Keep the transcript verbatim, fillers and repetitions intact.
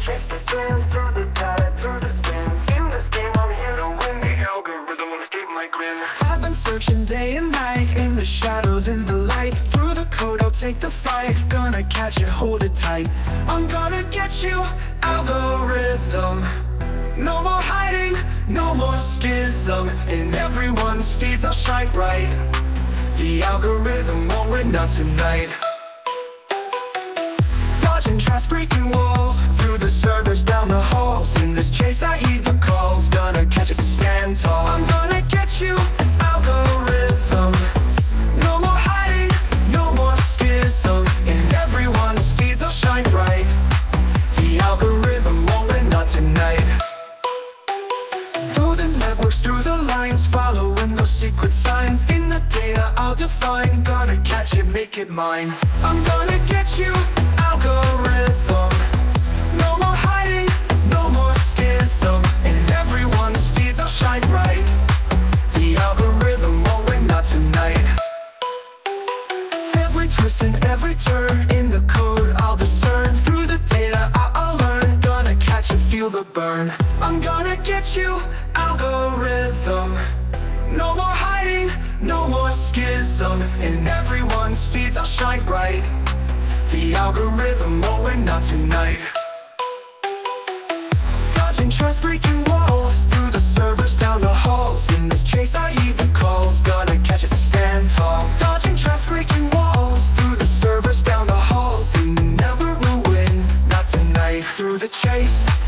chase the trends, through the tide, through the spins. In this game I'm here to win. The algorithm will escape my grin. I've been searching day and night, in the shadows, in the light. Through the code I'll take the fight. Gonna catch it, hold it tight. I'm gonna get you, algorithm. No more hiding, no more schism. In everyone's feeds I'll shine bright. The algorithm won't win, not tonight. Dodging traps, breaking walls, through the servers, down the halls. In this chase I heed the calls. Gonna catch it, stand tall. I'm gonna get you, algorithm. No more hiding, no more schism. In everyone's feeds I'll shine bright. The algorithm won't win, not tonight. Through the networks, through the lines, following those secret signs. In the data I'll define. Gonna catch it, make it mine. I'm gonna get you, algorithm. No more hiding, no more schism. In everyone's feeds I'll shine bright. The algorithm won't win, not tonight. Every twist and every turn, in the code I'll discern. Through the data I- I'll learn. Gonna catch and feel the burn. I'm gonna get you, algorithm. No more hiding, no more schism. In everyone's feeds I'll shine bright. The algorithm won't win, not tonight. Dodging traps, breaking walls, through the servers, down the halls. In this chase I heed the calls. Gonna catch it, stand tall. Dodging traps, breaking walls, through the servers, down the halls. And never will win, not tonight. Through the chase